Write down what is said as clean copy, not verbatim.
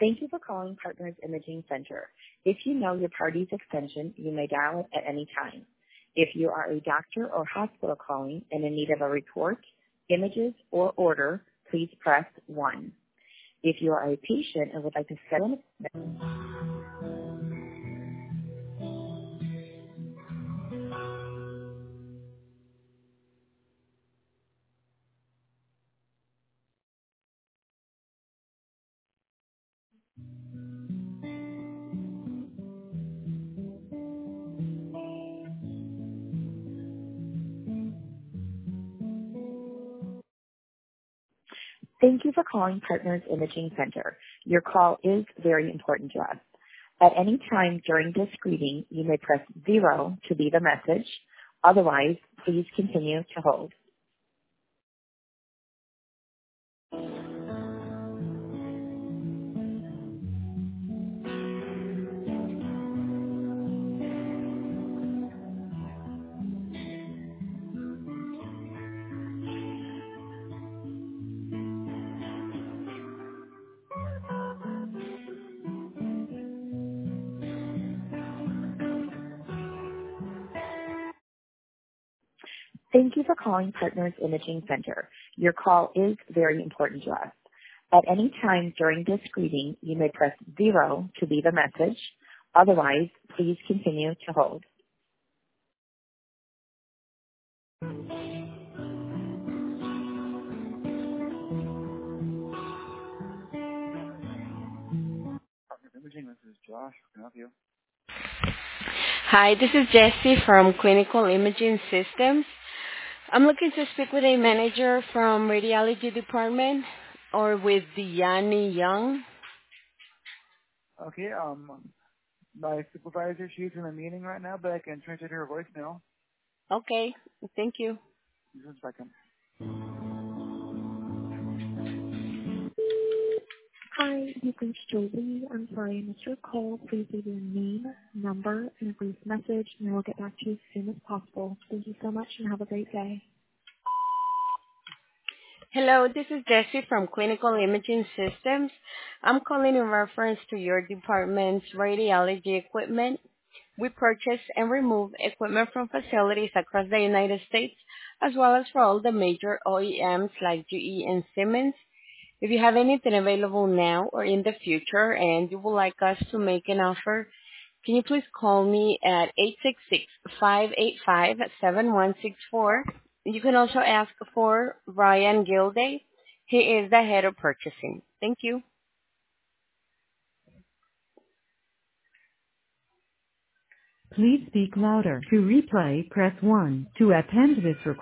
Thank you for calling Partners Imaging Center. If you know your party's extension, you may dial it at any time. If you are a doctor or hospital calling and in need of a report, images, or order, please press 1. If you are a patient and would like to schedule an Thank you for calling Partners Imaging Center. Your call is very important to us. At any time during this greeting, you may press 0 to leave a message. Otherwise, please continue to hold. Thank you for calling Partners Imaging Center. Your call is very important to us. At any time during this greeting, you may press 0 to leave a message. Otherwise, please continue to hold. Partners Imaging, this is Josh. Can I help you? Hi, this is Jessie from Clinical Imaging Systems. I'm looking to speak with a manager from radiology department or with Deanne Young. Okay, my supervisor, she's in a meeting right now, but I can transfer to her voicemail. Okay, thank you. Just a second. Hi, you've reached Jolie. I'm sorry I missed your call. Please leave your name, number, and a brief message, and I will get back to you as soon as possible. Thank you so much, and have a great day. Hello, this is Jessie from Clinical Imaging Systems. I'm calling in reference to your department's radiology equipment. We purchase and remove equipment from facilities across the United States, as well as for all the major OEMs like GE and Siemens. If you have anything available now or in the future and you would like us to make an offer, can you please call me at 866-585-7164? You can also ask for Ryan Gilday. He is the head of purchasing. Thank you. Please speak louder. To replay, press 1. To append this recording,